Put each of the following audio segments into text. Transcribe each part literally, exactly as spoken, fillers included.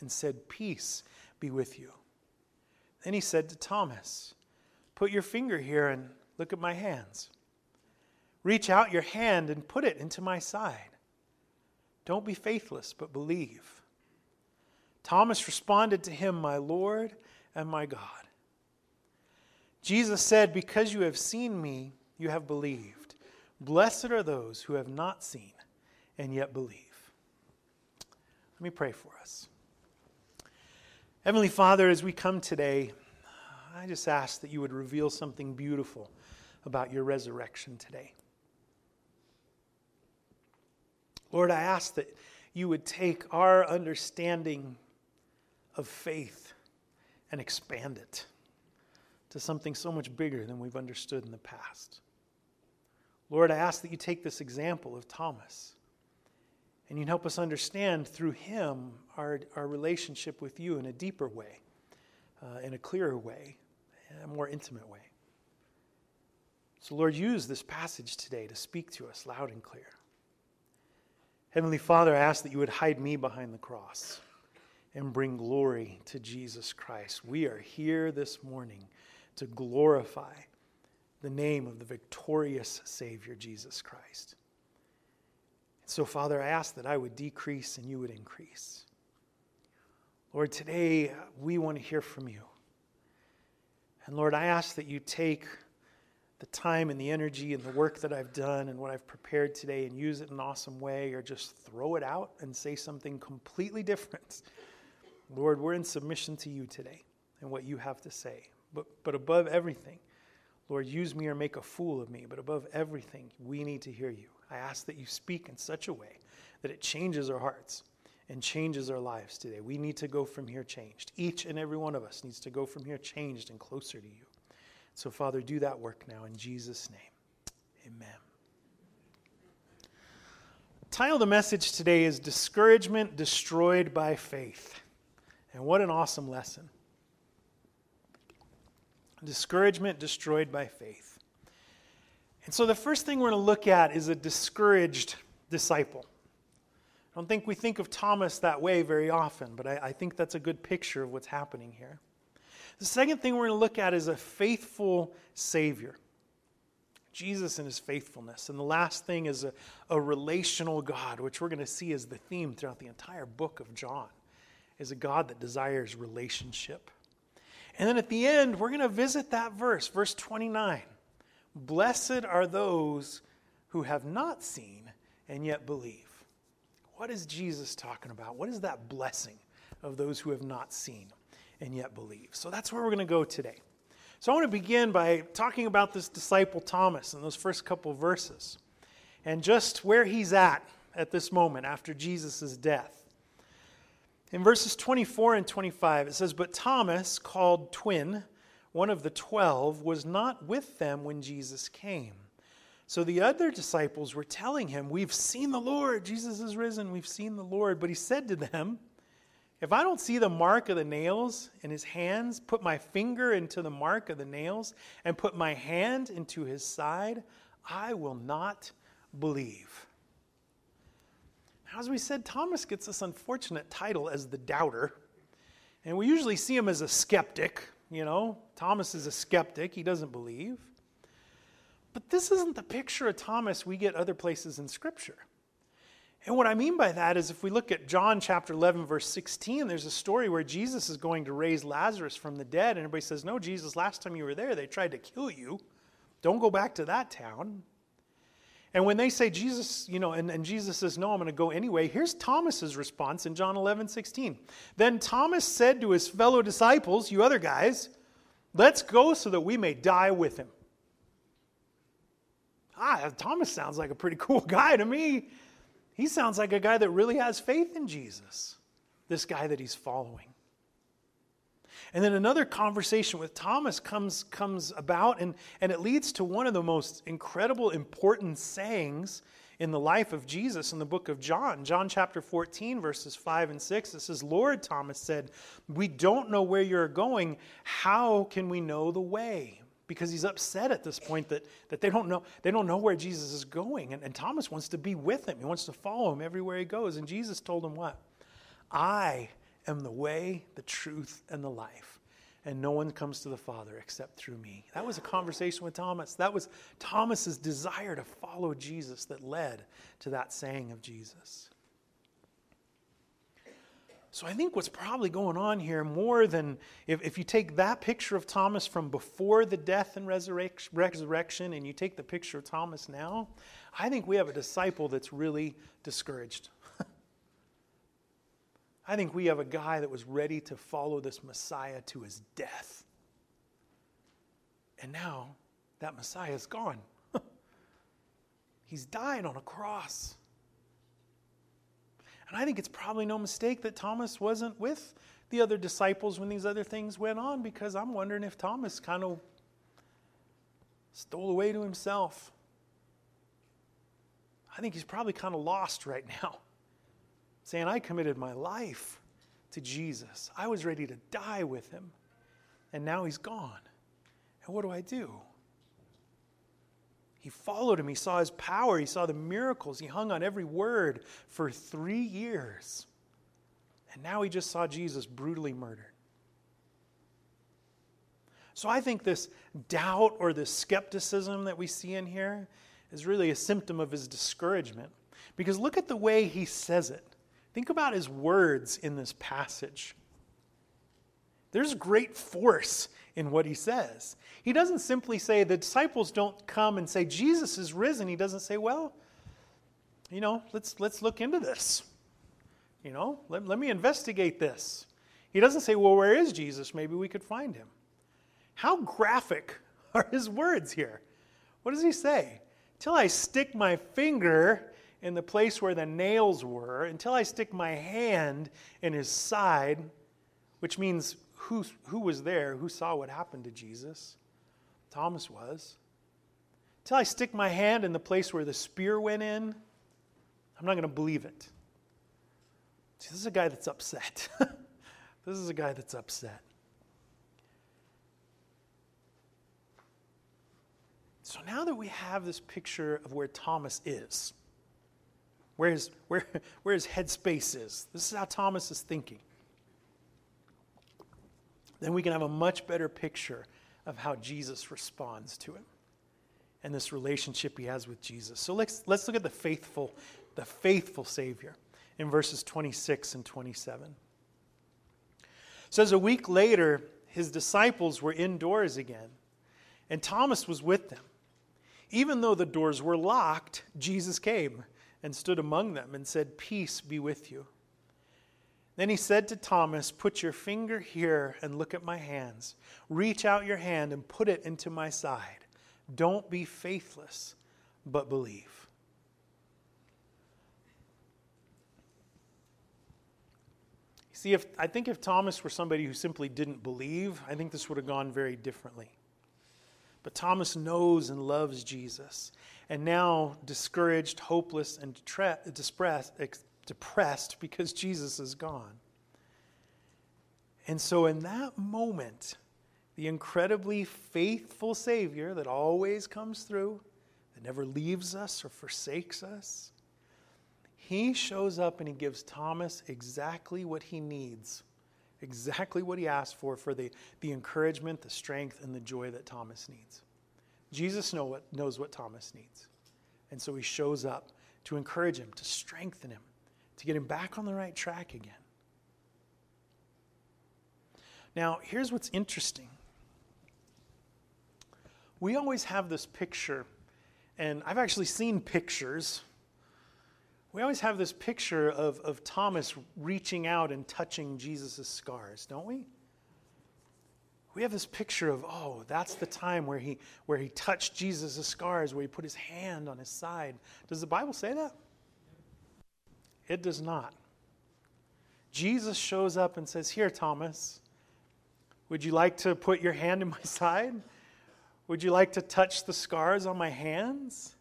and said, "Peace be with you." Then he said to Thomas, "Put your finger here and look at my hands. Reach out your hand and put it into my side. Don't be faithless, but believe." Thomas responded to him, "My Lord and my God." Jesus said, "Because you have seen me, you have believed. Blessed are those who have not seen and yet believe." Let me pray for us. Heavenly Father, as we come today, I just ask that you would reveal something beautiful about your resurrection today. Lord, I ask that you would take our understanding of faith and expand it to something so much bigger than we've understood in the past. Lord, I ask that you take this example of Thomas and you'd help us understand through him our, our relationship with you in a deeper way, uh, in a clearer way, a more intimate way. So Lord, use this passage today to speak to us loud and clear. Heavenly Father, I ask that you would hide me behind the cross and bring glory to Jesus Christ. We are here this morning to glorify the name of the victorious Savior, Jesus Christ. So, Father, I ask that I would decrease and you would increase. Lord, today we want to hear from you. And Lord, I ask that you take the time and the energy and the work that I've done and what I've prepared today and use it in an awesome way, or just throw it out and say something completely different. Lord, we're in submission to you today and what you have to say. But, but above everything, Lord, use me or make a fool of me. But above everything, we need to hear you. I ask that you speak in such a way that it changes our hearts and changes our lives today. We need to go from here changed. Each and every one of us needs to go from here changed and closer to you. So, Father, do that work now in Jesus' name. Amen. The title of the message today is Discouragement Destroyed by Faith. And what an awesome lesson. Discouragement destroyed by faith. And so the first thing we're going to look at is a discouraged disciple. I don't think we think of Thomas that way very often, but I, I think that's a good picture of what's happening here. The second thing we're going to look at is a faithful Savior. Jesus and his faithfulness. And the last thing is a, a relational God, which we're going to see as the theme throughout the entire book of John, is a God that desires relationship. And then at the end, we're going to visit that verse, verse twenty-nine. Blessed are those who have not seen and yet believe. What is Jesus talking about? What is that blessing of those who have not seen and yet believe? So that's where we're going to go today. So I want to begin by talking about this disciple Thomas in those first couple of verses and just where he's at at this moment after Jesus' death. In verses twenty-four and twenty-five, it says, "But Thomas, called Twin, one of the twelve, was not with them when Jesus came. So the other disciples were telling him, 'We've seen the Lord. Jesus is risen. We've seen the Lord.' But he said to them, 'If I don't see the mark of the nails in his hands, put my finger into the mark of the nails, and put my hand into his side, I will not believe.'" Now, as we said, Thomas gets this unfortunate title as the doubter. And we usually see him as a skeptic. You know, Thomas is a skeptic. He doesn't believe. But this isn't the picture of Thomas we get other places in Scripture. And what I mean by that is if we look at John chapter eleven, verse sixteen, there's a story where Jesus is going to raise Lazarus from the dead. And everybody says, "No, Jesus, last time you were there, they tried to kill you. Don't go back to that town." And when they say Jesus, you know, and, and Jesus says, "No, I'm going to go anyway," here's Thomas's response in John eleven, sixteen. "Then Thomas said to his fellow disciples," you other guys, "Let's go so that we may die with him." Ah, Thomas sounds like a pretty cool guy to me. He sounds like a guy that really has faith in Jesus, this guy that he's following. And then another conversation with Thomas comes, comes about, and, and it leads to one of the most incredible, important sayings in the life of Jesus in the book of John. John chapter fourteen, verses five and six, it says, "Lord," Thomas said, "we don't know where you're going. How can we know the way?" Because he's upset at this point that, that they don't know they don't know where Jesus is going. And, and Thomas wants to be with him. He wants to follow him everywhere he goes. And Jesus told him what? "I am the way, the truth, and the life. And no one comes to the Father except through me. That was a conversation with Thomas. That was Thomas's desire to follow Jesus that led to that saying of Jesus. So I think what's probably going on here, more than if, if you take that picture of Thomas from before the death and resurrection, resurrection and you take the picture of Thomas now, I think we have a disciple that's really discouraged. I think we have a guy that was ready to follow this Messiah to his death. And now that Messiah is gone. He's died on a cross. And I think it's probably no mistake that Thomas wasn't with the other disciples when these other things went on, because I'm wondering if Thomas kind of stole away to himself. I think he's probably kind of lost right now, saying, I committed my life to Jesus. I was ready to die with him, and now he's gone. And what do I do? He followed him. He saw his power. He saw the miracles. He hung on every word for three years. And now he just saw Jesus brutally murdered. So I think this doubt or this skepticism that we see in here is really a symptom of his discouragement. Because look at the way he says it. Think about his words in this passage. There's great force in what he says. He doesn't simply say, the disciples don't come and say, Jesus is risen. He doesn't say, well, you know, let's let's look into this. You know, let, let me investigate this. He doesn't say, well, where is Jesus? Maybe we could find him. How graphic are his words here? What does he say? Till I stick my finger in the place where the nails were, until I stick my hand in his side, which means who, who was there, who saw what happened to Jesus? Thomas was. Till I stick my hand in the place where the spear went in, I'm not going to believe it. See, this is a guy that's upset. This is a guy that's upset. So now that we have this picture of where Thomas is, where his, where, where his headspace is, this is how Thomas is thinking, then we can have a much better picture of how Jesus responds to him and this relationship he has with Jesus. So let's, let's look at the faithful, the faithful Savior in verses twenty-six and twenty-seven. It says, a week later, his disciples were indoors again, and Thomas was with them. Even though the doors were locked, Jesus came and stood among them and said, peace be with you. Then he said to Thomas, put your finger here and look at my hands. Reach out your hand and put it into my side. Don't be faithless, but believe. See, if I think if Thomas were somebody who simply didn't believe, I think this would have gone very differently. But Thomas knows and loves Jesus. And now discouraged, hopeless, and depressed, depressed because Jesus is gone. And so in that moment, the incredibly faithful Savior that always comes through, that never leaves us or forsakes us, he shows up and he gives Thomas exactly what he needs, exactly what he asked for, for the, the encouragement, the strength, and the joy that Thomas needs. Jesus know what, knows what Thomas needs. And so he shows up to encourage him, to strengthen him, to get him back on the right track again. Now, here's what's interesting. We always have this picture, and I've actually seen pictures. We always have this picture of, of Thomas reaching out and touching Jesus' scars, don't we? We have this picture of, oh, that's the time where he where he touched Jesus' scars, where he put his hand on his side. Does the Bible say that? It does not. Jesus shows up and says, here, Thomas, would you like to put your hand in my side? Would you like to touch the scars on my hands?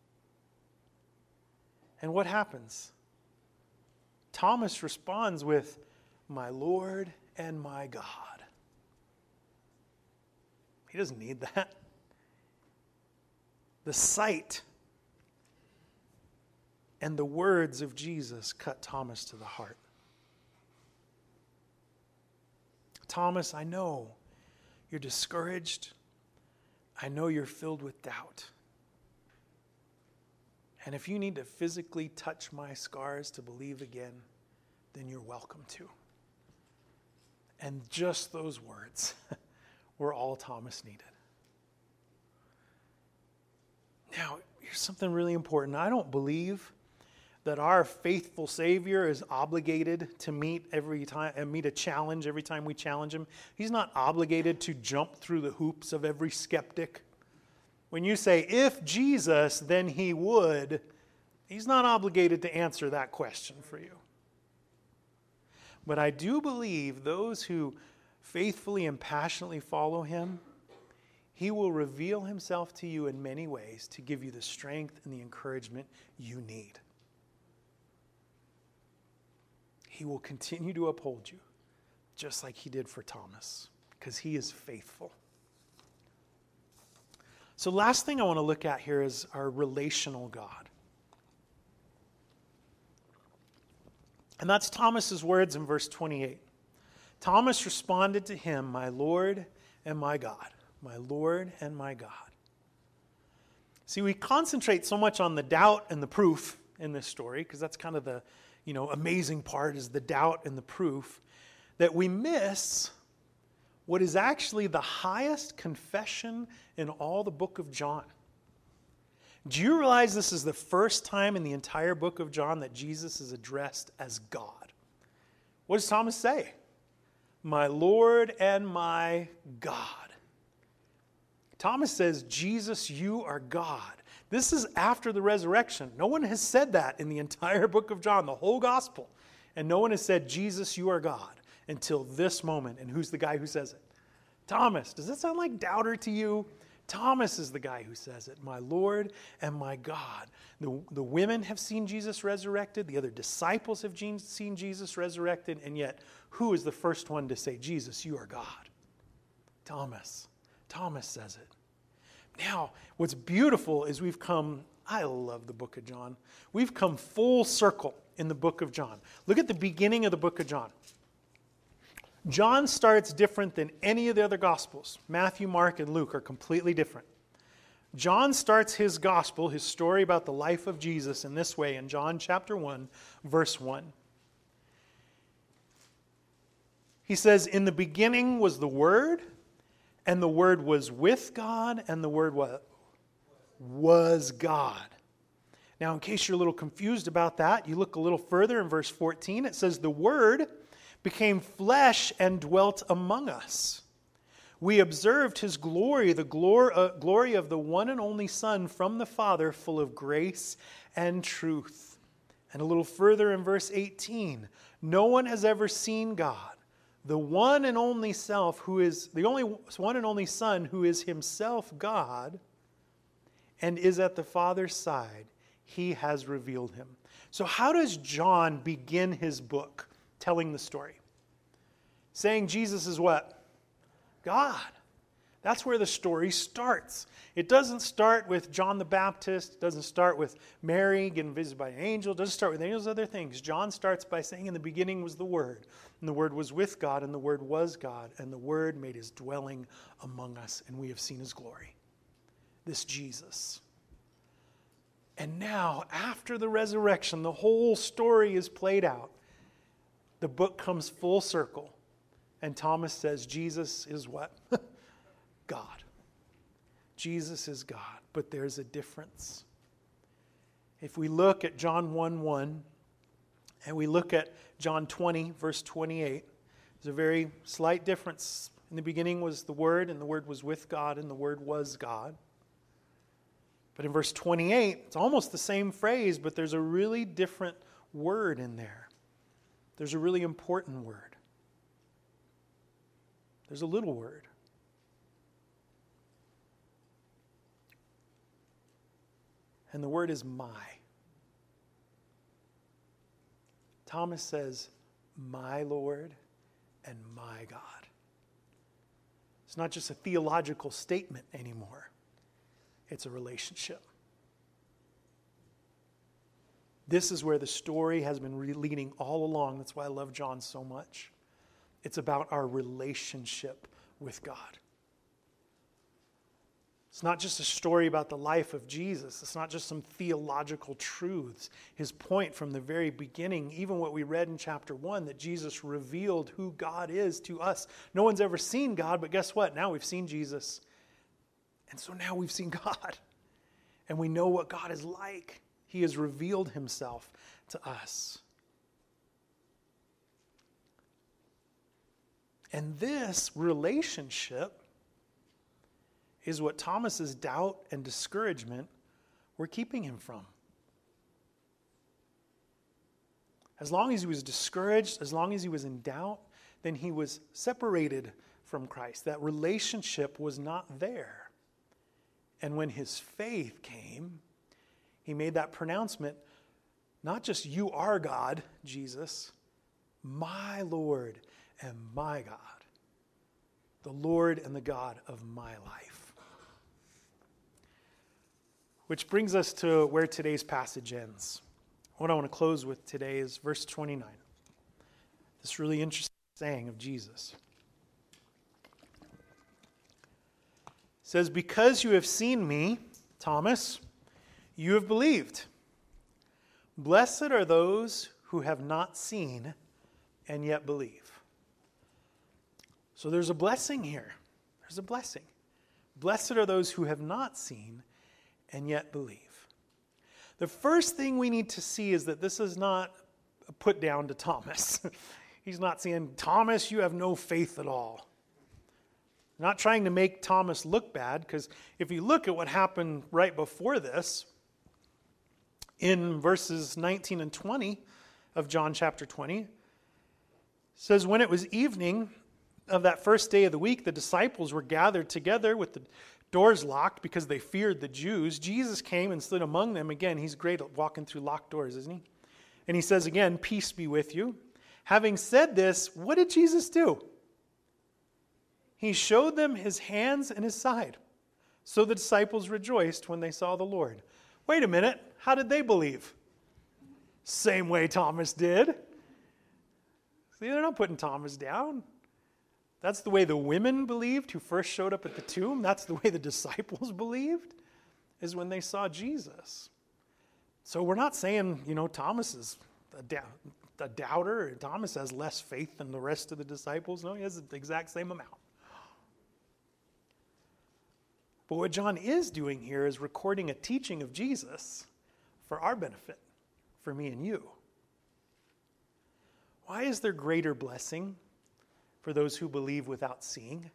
And what happens? Thomas responds with, my Lord and my God. He doesn't need that. The sight and the words of Jesus cut Thomas to the heart. Thomas, I know you're discouraged. I know you're filled with doubt. And if you need to physically touch my scars to believe again, then you're welcome to. And just those words were all Thomas needed. Now, here's something really important. I don't believe that our faithful Savior is obligated to meet every time and meet a challenge every time we challenge him. He's not obligated to jump through the hoops of every skeptic. When you say, if Jesus, then he would, he's not obligated to answer that question for you. But I do believe those who faithfully and passionately follow him, he will reveal himself to you in many ways to give you the strength and the encouragement you need. He will continue to uphold you, just like he did for Thomas, because he is faithful. So last thing I want to look at here is our relational God. And that's Thomas's words in verse twenty-eight. Thomas responded to him, my Lord and my God. My Lord and my God. See, we concentrate so much on the doubt and the proof in this story, because that's kind of the, you know, amazing part is the doubt and the proof, that we miss what is actually the highest confession in all the book of John. Do you realize this is the first time in the entire book of John that Jesus is addressed as God? What does Thomas say? My Lord and my God. Thomas says, Jesus, you are God. This is after the resurrection. No one has said that in the entire book of John, the whole gospel. And no one has said, Jesus, you are God, until this moment. And who's the guy who says it? Thomas. Does that sound like doubter to you? Thomas is the guy who says it. My Lord and my God. The, the women have seen Jesus resurrected. The other disciples have seen Jesus resurrected. And yet, who is the first one to say, Jesus, you are God? Thomas. Thomas says it. Now, what's beautiful is we've come, I love the book of John. We've come full circle in the book of John. Look at the beginning of the book of John. John starts different than any of the other Gospels. Matthew, Mark, and Luke are completely different. John starts his Gospel, his story about the life of Jesus, in this way in John chapter one, verse one. He says, in the beginning was the Word, and the Word was with God, and the Word what? Was God. Now, in case you're a little confused about that, you look a little further in verse fourteen. It says, the Word became flesh and dwelt among us. We observed his glory, the glory, uh, glory of the one and only Son from the Father, full of grace and truth. And a little further in verse eighteen, no one has ever seen God, the one and only self who is the only one and only Son who is himself God and is at the Father's side. He has revealed him. So how does John begin his book telling the story? Saying Jesus is what? God. That's where the story starts. It doesn't start with John the Baptist. It doesn't start with Mary getting visited by an angel. It doesn't start with any of those other things. John starts by saying in the beginning was the Word. And the Word was with God, and the Word was God. And the Word made his dwelling among us, and we have seen his glory. This Jesus. And now, after the resurrection, the whole story is played out. The book comes full circle. And Thomas says, Jesus is what? God. Jesus is God. But there's a difference. If we look at John one one, and we look at John twenty, verse twenty-eight, there's a very slight difference. In the beginning was the Word, and the Word was with God, and the Word was God. But in verse twenty-eight, it's almost the same phrase, but there's a really different word in there. There's a really important word. There's a little word. And the word is my. Thomas says, my Lord and my God. It's not just a theological statement anymore. It's a relationship. This is where the story has been leading all along. That's why I love John so much. It's about our relationship with God. It's not just a story about the life of Jesus. It's not just some theological truths. His point from the very beginning, even what we read in chapter one, that Jesus revealed who God is to us. No one's ever seen God, but guess what? Now we've seen Jesus. And so now we've seen God. And we know what God is like. He has revealed himself to us. And this relationship is what Thomas's doubt and discouragement were keeping him from. As long as he was discouraged, as long as he was in doubt, then he was separated from Christ. That relationship was not there. And when his faith came, he made that pronouncement, not just you are God, Jesus, my Lord and my God, the Lord and the God of my life. Which brings us to where today's passage ends. What I want to close with today is verse twenty-nine. This really interesting saying of Jesus. It says, because you have seen me, Thomas, you have believed. Blessed are those who have not seen and yet believe. So there's a blessing here. There's a blessing. Blessed are those who have not seen and yet believe. The first thing we need to see is that this is not a put down to Thomas. He's not saying, Thomas, you have no faith at all. Not trying to make Thomas look bad, because if you look at what happened right before this, in verses nineteen and twenty of John chapter twenty, it says, when it was evening of that first day of the week, the disciples were gathered together with the doors locked because they feared the Jews. Jesus came and stood among them. Again, he's great at walking through locked doors, isn't he? And he says again, peace be with you. Having said this, what did Jesus do? He showed them his hands and his side. So the disciples rejoiced when they saw the Lord. Wait a minute, how did they believe? Same way Thomas did. See, they're not putting Thomas down. That's the way the women believed who first showed up at the tomb. That's the way the disciples believed, is when they saw Jesus. So we're not saying, you know, Thomas is a, doubt, a doubter. Thomas has less faith than the rest of the disciples. No, he has the exact same amount. But what John is doing here is recording a teaching of Jesus for our benefit, for me and you. Why is there greater blessing for those who believe without seeing?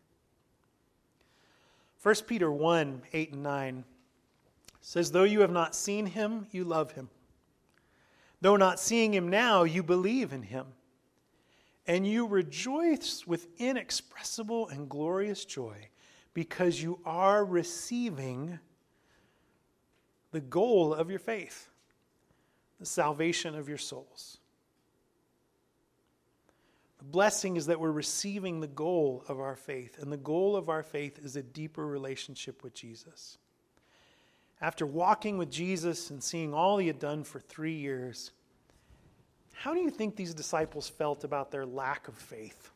First Peter one, eight and nine says, though you have not seen him, you love him. Though not seeing him now, you believe in him. And you rejoice with inexpressible and glorious joy because you are receiving the goal of your faith, the salvation of your souls. The blessing is that we're receiving the goal of our faith, and the goal of our faith is a deeper relationship with Jesus. After walking with Jesus and seeing all he had done for three years, how do you think these disciples felt about their lack of faith?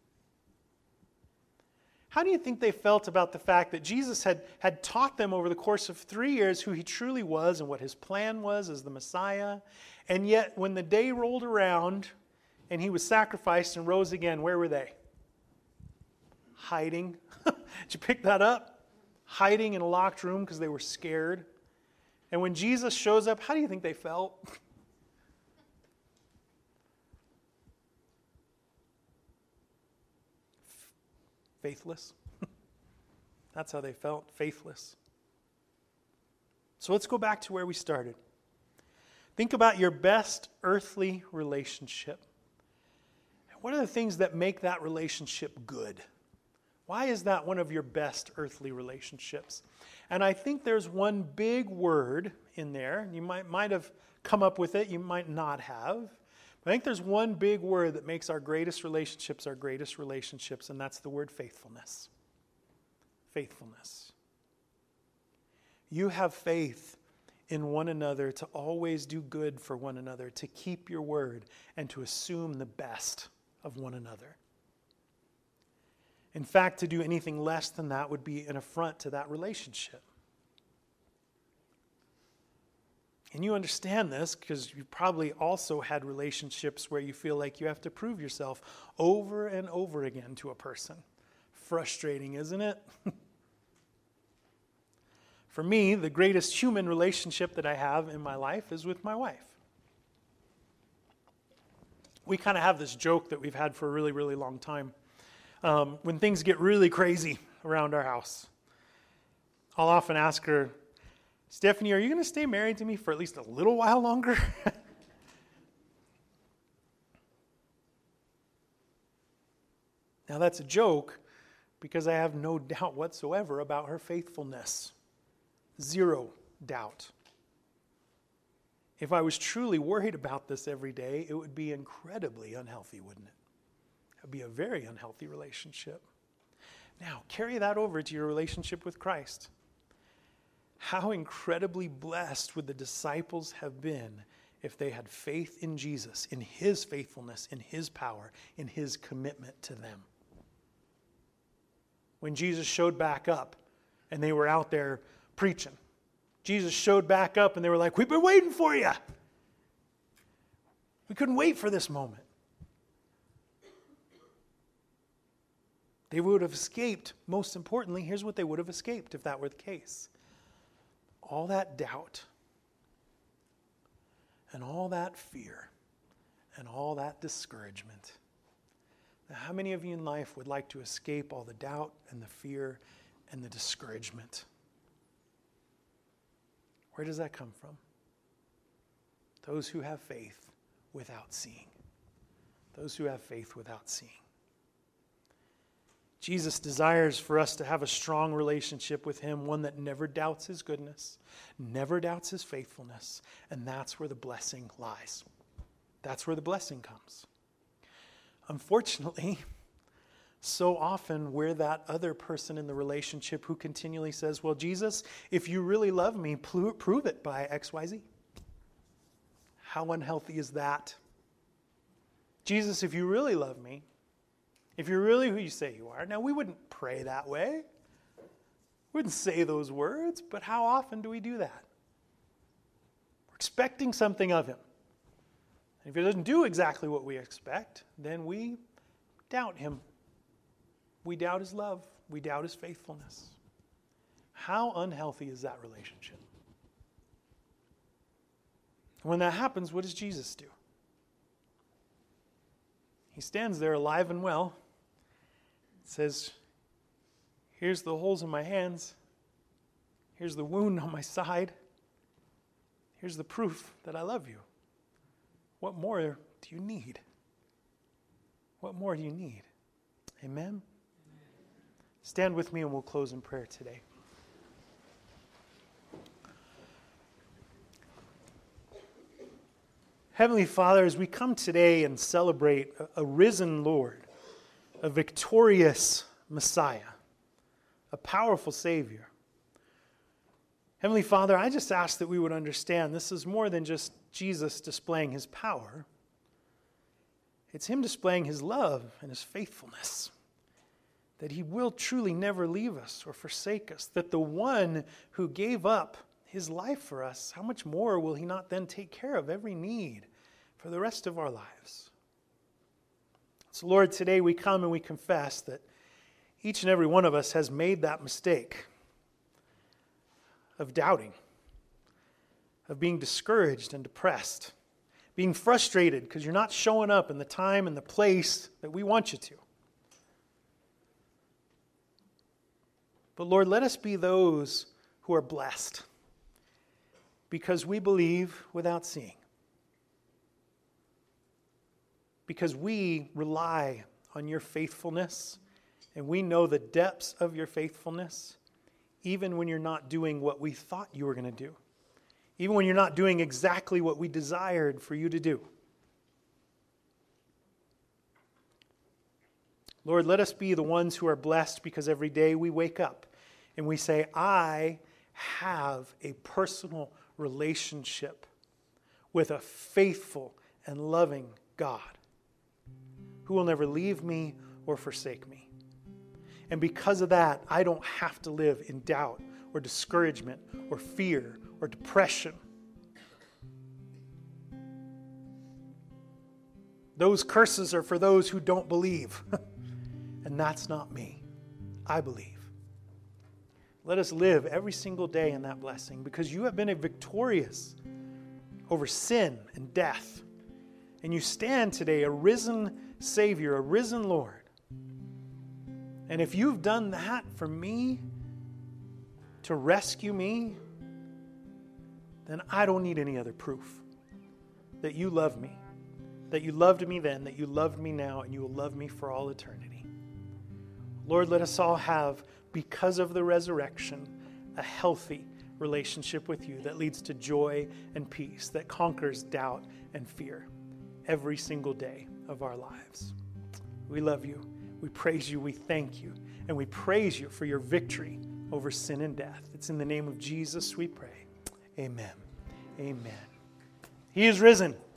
How do you think they felt about the fact that Jesus had, had taught them over the course of three years who he truly was and what his plan was as the Messiah, and yet when the day rolled around and he was sacrificed and rose again, where were they? Hiding. Did you pick that up? Hiding in a locked room because they were scared. And when Jesus shows up, how do you think they felt? Faithless. That's how they felt, faithless. So let's go back to where we started. Think about your best earthly relationship. What are the things that make that relationship good? Why is that one of your best earthly relationships? And I think there's one big word in there. You might, might have come up with it. You might not have. But I think there's one big word that makes our greatest relationships our greatest relationships, and that's the word faithfulness. Faithfulness. You have faith in one another to always do good for one another, to keep your word, and to assume the best of one another. In fact, to do anything less than that would be an affront to that relationship. And you understand this because you probably also had relationships where you feel like you have to prove yourself over and over again to a person. Frustrating, isn't it? For me, the greatest human relationship that I have in my life is with my wife. We kind of have this joke that we've had for a really, really long time. Um, when things get really crazy around our house, I'll often ask her, Stephanie, are you going to stay married to me for at least a little while longer? Now that's a joke because I have no doubt whatsoever about her faithfulness. Zero doubt. If I was truly worried about this every day, it would be incredibly unhealthy, wouldn't it? It would be a very unhealthy relationship. Now, carry that over to your relationship with Christ. How incredibly blessed would the disciples have been if they had faith in Jesus, in his faithfulness, in his power, in his commitment to them. When Jesus showed back up and they were out there preaching, Jesus showed back up and they were like, we've been waiting for you. We couldn't wait for this moment. They would have escaped, most importantly, here's what they would have escaped if that were the case. All that doubt and all that fear and all that discouragement. Now, how many of you in life would like to escape all the doubt and the fear and the discouragement? Where does that come from? Those who have faith without seeing. Those who have faith without seeing. Jesus desires for us to have a strong relationship with him, one that never doubts his goodness, never doubts his faithfulness, and that's where the blessing lies. That's where the blessing comes. Unfortunately, so often we're that other person in the relationship who continually says, well, Jesus, if you really love me, prove it by X Y Z. How unhealthy is that? Jesus, if you really love me, if you're really who you say you are. Now, we wouldn't pray that way. We wouldn't say those words, but how often do we do that? We're expecting something of him. And if he doesn't do exactly what we expect, then we doubt him. We doubt his love. We doubt his faithfulness. How unhealthy is that relationship? When that happens, what does Jesus do? He stands there alive and well, says, here's the holes in my hands, here's the wound on my side, here's the proof that I love you. What more do you need? What more do you need? Amen? Stand with me and we'll close in prayer today. Heavenly Father, as we come today and celebrate a, a risen Lord, a victorious Messiah, a powerful Savior, Heavenly Father, I just ask that we would understand this is more than just Jesus displaying his power. It's him displaying his love and his faithfulness, that he will truly never leave us or forsake us, that the one who gave up his life for us, how much more will he not then take care of every need for the rest of our lives? So Lord, today we come and we confess that each and every one of us has made that mistake of doubting, of being discouraged and depressed, being frustrated because you're not showing up in the time and the place that we want you to. But Lord, let us be those who are blessed because we believe without seeing. Because we rely on your faithfulness and we know the depths of your faithfulness, even when you're not doing what we thought you were going to do, even when you're not doing exactly what we desired for you to do. Lord, let us be the ones who are blessed because every day we wake up and we say, I have a personal relationship with a faithful and loving God who will never leave me or forsake me. And because of that, I don't have to live in doubt or discouragement or fear or depression. Those curses are for those who don't believe. And that's not me. I believe. Let us live every single day in that blessing, because you have been victorious over sin and death. And you stand today a risen Savior, a risen Lord. And if you've done that for me, to rescue me, then I don't need any other proof that you love me, that you loved me then, that you loved me now, and you will love me for all eternity. Lord, let us all have, because of the resurrection, a healthy relationship with you that leads to joy and peace, that conquers doubt and fear every single day of our lives. We love you. We praise you. We thank you. And we praise you for your victory over sin and death. It's in the name of Jesus we pray. Amen. Amen. He is risen.